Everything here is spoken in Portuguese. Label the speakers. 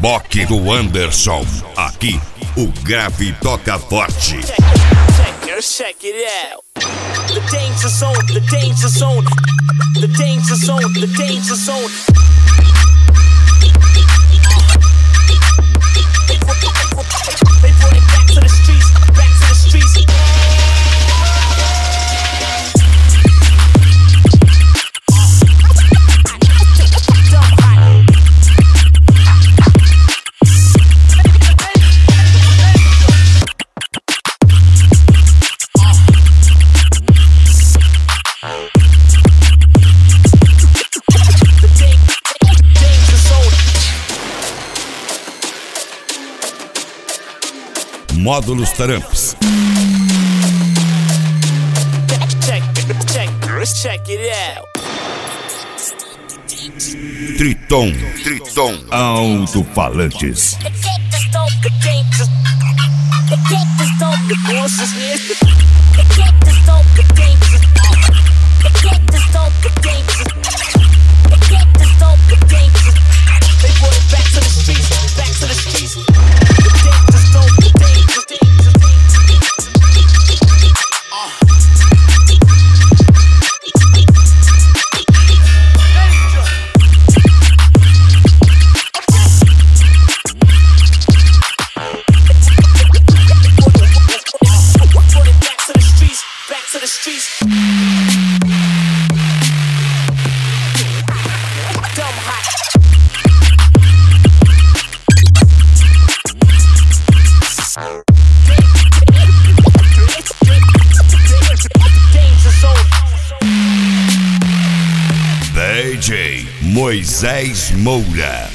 Speaker 1: reboque do Anderson. Aqui, o grave toca forte.
Speaker 2: Check it out. The danger zone, the danger zone, the danger zone, the danger zone. They brought it back to the streets, back to the streets.
Speaker 1: Módulos Tramps.
Speaker 2: Check it out.
Speaker 1: Triton Alto-Falantes. DJ Moisés Moura.